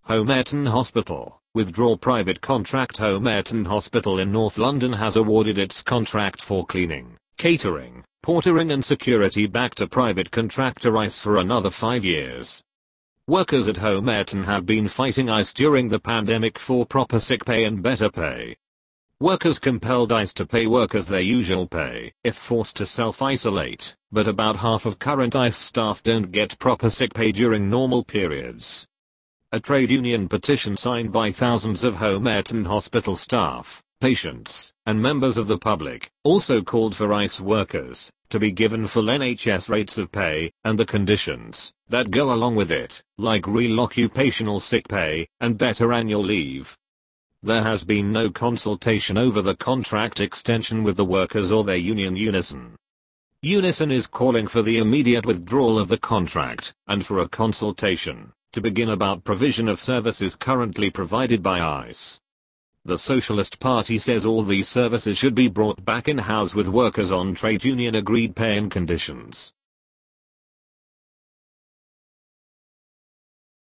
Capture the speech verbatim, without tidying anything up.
Homerton Hospital, withdraw private contract. Homerton Hospital in North London has awarded its contract for cleaning, catering, portering and security back to private contractor ICE for another five years. Workers at Homerton have been fighting ICE during the pandemic for proper sick pay and better pay. Workers compelled ICE to pay workers their usual pay if forced to self-isolate, but about half of current ICE staff don't get proper sick pay during normal periods. A trade union petition signed by thousands of Homerton Hospital staff, patients, and members of the public also called for ICE workers to be given full N H S rates of pay and the conditions that go along with it, like real occupational sick pay and better annual leave. There has been no consultation over the contract extension with the workers or their union Unison. Unison is calling for the immediate withdrawal of the contract and for a consultation to begin about provision of services currently provided by ICE. The Socialist Party says all these services should be brought back in-house with workers on trade union agreed pay and conditions.